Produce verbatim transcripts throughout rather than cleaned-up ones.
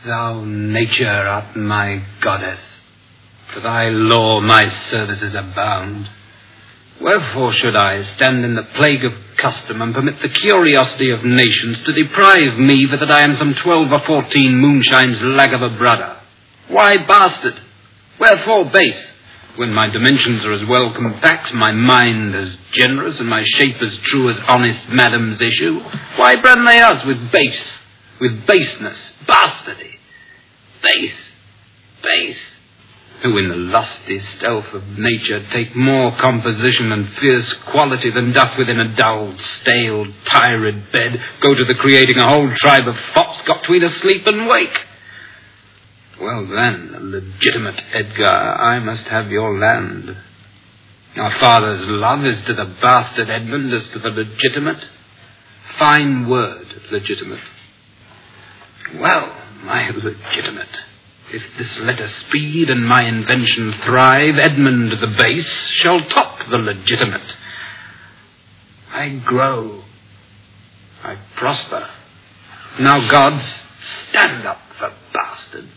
Thou nature art my goddess. To thy law my services are bound. Wherefore should I stand in the plague of custom and permit the curiosity of nations to deprive me for that I am some twelve or fourteen moonshines lag of a brother? Why bastard? Wherefore base? When my dimensions are as well compact, my mind as generous, and my shape as true as honest madam's issue, why brand they us with base, with baseness, bastardy? Base, base, who in the lusty stealth of nature take more composition and fierce quality than doth within a dull, stale, tired bed go to the creating a whole tribe of fops got tween asleep and wake. Well then, legitimate Edgar, I must have your land. Our father's love is to the bastard Edmund as to the legitimate. Fine word, legitimate. Well, my legitimate, if this letter speed and my invention thrive, Edmund the base shall top the legitimate. I grow. I prosper. Now, gods, stand up for bastards.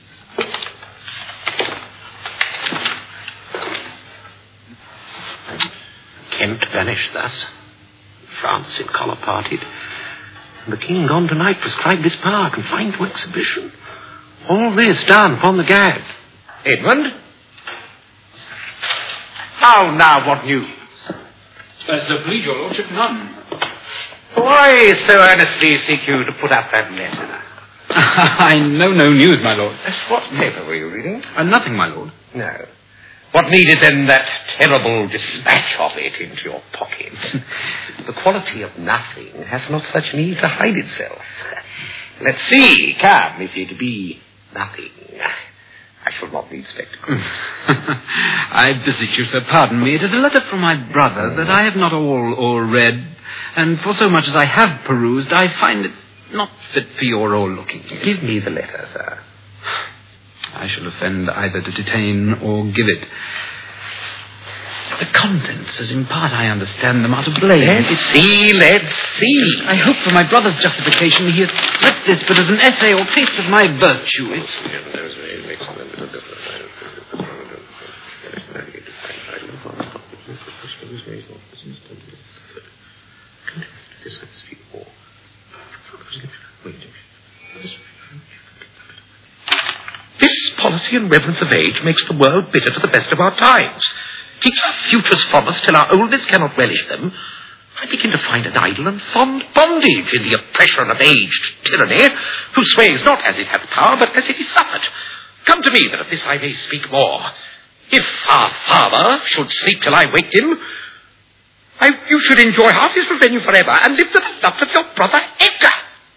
Kent vanished thus, France in collar parted, and the king gone tonight prescribed this power confined to exhibition. All this done upon the gad. Edmund? How now, what news? As so please your lordship, none. Why so earnestly seek you to put up that letter? I know no news, my lord. What paper were you reading? Uh, nothing, my lord. No. What needed then that terrible dispatch of it into your pocket? The quality of nothing has not such need to hide itself. Let's see. Come, if it be nothing, I shall not need spectacles. I beseech you, sir, pardon me. It is a letter from my brother that I have not all, all read, and for so much as I have perused, I find it not fit for your all looking. Give me the letter, sir. I shall offend either to detain or give it. The contents, as in part I understand them, are to blame. Let's see, let's see. I hope for my brother's justification he has read this but as an essay or taste of my virtue. It's... This policy and reverence of age makes the world bitter to the best of our times. Keeps our futures from us till our oldness cannot relish them. I begin to find an idle and fond bondage in the oppression of aged tyranny, who sways not as it hath power, but as it is suffered. Come to me, that of this I may speak more. If our father should sleep till I waked him, I, you should enjoy half his revenue forever, and live to the love of your brother Edgar.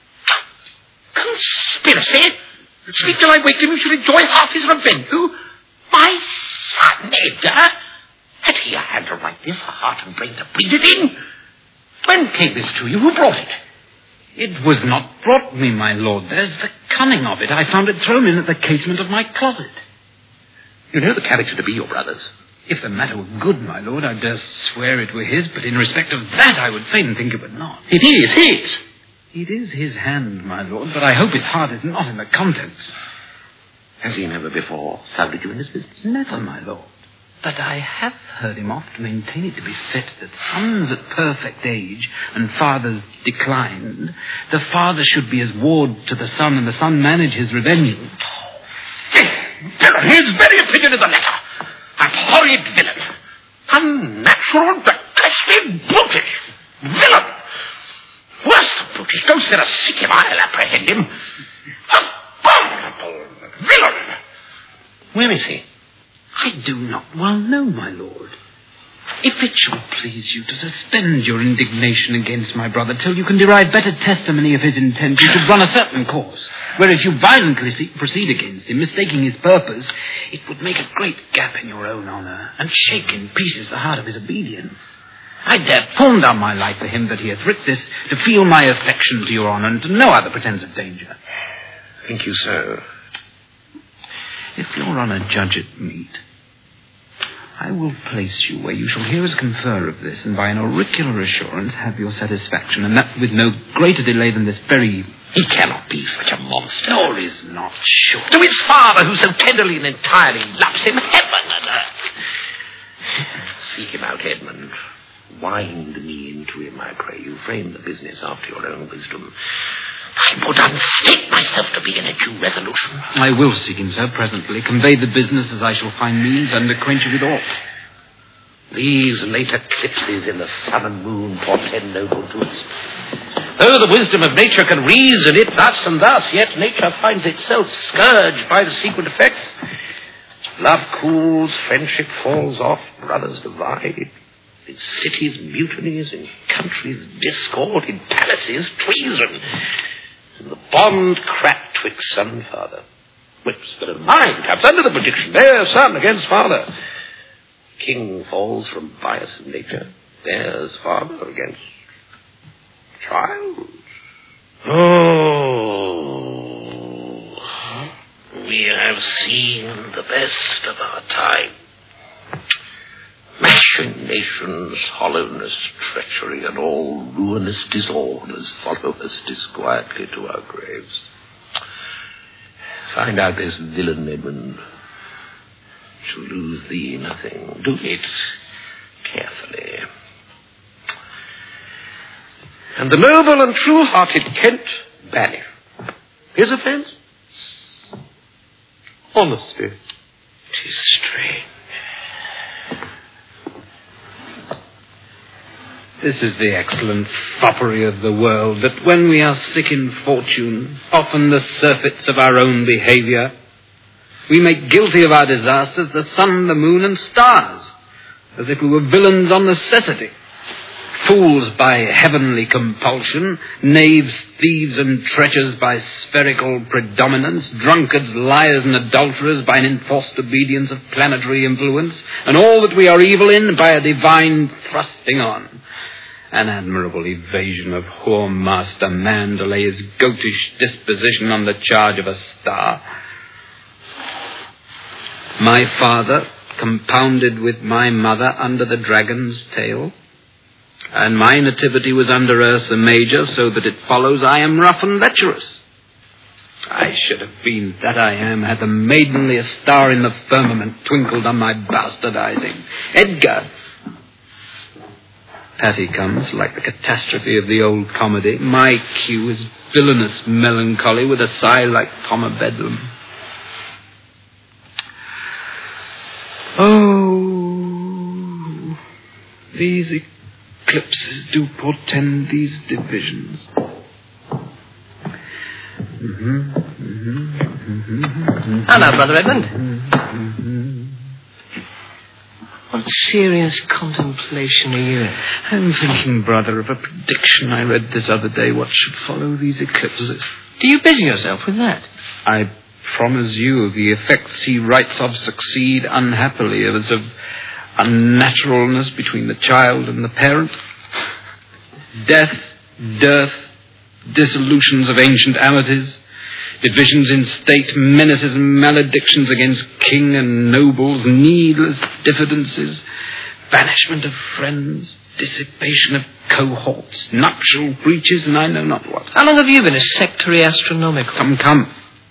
Conspiracy? Sleep till I waked him, you should enjoy half his revenue? My son Edgar? Had he a hand to write this, a heart and brain to breathe it in? When came this to you? Who brought it? It was not brought me, my lord. There's the cunning of it. I found it thrown in at the casement of my closet. You know the character to be your brother's. If the matter were good, my lord, I dare swear it were his, but in respect of that I would fain think it were not. It is his. It is his hand, my lord, but I hope his heart is not in the contents. Has he never before sounded you in this business? Never, my lord. But I have heard him oft maintain it to be fit that sons at perfect age and fathers declined, the father should be as ward to the son and the son manage his revenue. Villain, his very opinion in the letter. A horrid villain. Unnatural, detested, brutish. Villain. Worse than brutish. Go set a sick him, I'll apprehend him. Abominable villain. Where is he? I do not well know, my lord. If it shall please you to suspend your indignation against my brother till you can derive better testimony of his intent, you should run a certain course. Where if you violently proceed against him, mistaking his purpose, it would make a great gap in your own honour, and shake in pieces the heart of his obedience. I dare pawn down my life for him that he hath writ this, to feel my affection to your honour, and to no other pretence of danger. Think you so? If your honour judge it meet, I will place you where you shall hear us confer of this, and by an auricular assurance have your satisfaction, and that with no greater delay than this very He cannot be such a monster. Nor is not sure. To his father, who so tenderly and entirely loves him, heaven and earth. Seek him out, Edmund. Wind me into him, I pray you. Frame the business after your own wisdom. I would unstake myself to begin a due resolution. I will seek him, sir, presently. Convey the business as I shall find means, and acquaint you with all. These late eclipses in the sun and moon portend no good to us. Though the wisdom of nature can reason it thus and thus, yet nature finds itself scourged by the secret effects. Love cools, friendship falls off, brothers divide. In cities, mutinies, in countries, discord, in palaces, treason. And the bond cracked twixt son and father. Whips, but of mine comes under the prediction. There, son against father. King falls from bias of nature. There's father against child. Oh, we have seen the best of our time. Machinations, hollowness, treachery, and all ruinous disorders follow us disquietly to our graves. Find out this villain, Edmund. To lose thee nothing. Do it carefully. And the noble and true-hearted Kent banish. His offence? Honesty. 'Tis strange. This is the excellent foppery of the world, that when we are sick in fortune, often the surfeits of our own behaviour, we make guilty of our disasters the sun, the moon, and stars, as if we were villains on necessity, fools by heavenly compulsion, knaves, thieves, and treachers by spherical predominance, drunkards, liars, and adulterers by an enforced obedience of planetary influence, and all that we are evil in by a divine thrusting on. An admirable evasion of whoremaster man to lay his goatish disposition on the charge of a star. My father compounded with my mother under the dragon's tail, and my nativity was under Ursa Major, so that it follows I am rough and lecherous. I should have been that I am, had the maidenliest star in the firmament twinkled on my bastardizing. Edgar! Patty comes, like the catastrophe of the old comedy. My cue is villainous melancholy with a sigh like Tom of Bedlam. Oh, these eclipses do portend these divisions. Mm-hmm, mm-hmm, mm-hmm, mm-hmm. Hello, Brother Edmund. Mm-hmm. What serious contemplation are you in? I'm thinking, brother, of a prediction I read this other day, what should follow these eclipses. Do you busy yourself with that? I promise you the effects he writes of succeed unhappily, as of unnaturalness between the child and the parent, death, dearth, dissolutions of ancient amities, divisions in state, menaces and maledictions against king and nobles, needless diffidences, banishment of friends, dissipation of cohorts, nuptial breaches, and I know not what. How long have you been a sectary astronomical? Come, come.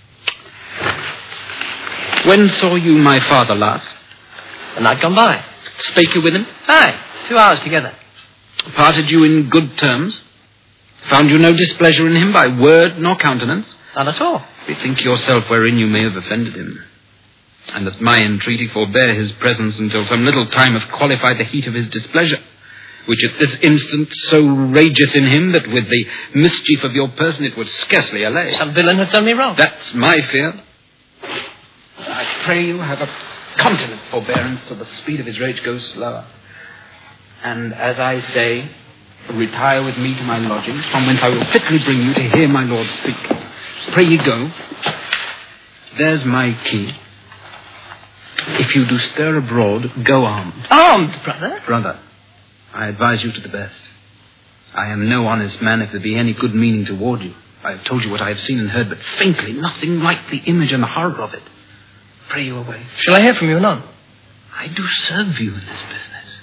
When saw you my father last? The night gone by. Spake you with him? Aye, two hours together. Parted you in good terms? Found you no displeasure in him by word nor countenance? None at all. Bethink yourself wherein you may have offended him, and that my entreaty forbear his presence until some little time hath qualified the heat of his displeasure, which at this instant so rageth in him that with the mischief of your person it would scarcely allay. Some villain hath done me wrong. That's my fear. I pray you have a continent forbearance till the speed of his rage goes slower. And as I say, retire with me to my lodgings, from whence I will fitly bring you to hear my lord speak. Pray ye go. There's my key. If you do stir abroad, go armed. Armed, brother? Brother, I advise you to the best. I am no honest man if there be any good meaning toward you. I have told you what I have seen and heard, but faintly, nothing like the image and the horror of it. Pray you away. Shall I hear from you anon? I do serve you in this business.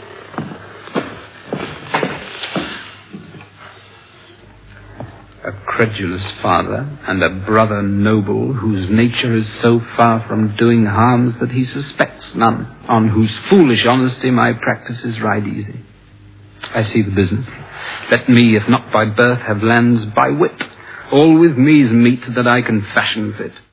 A credulous father, and a brother noble whose nature is so far from doing harms that he suspects none, on whose foolish honesty my practices ride easy. I see the business. Let me, if not by birth, have lands by wit. All with me's meet that I can fashion fit.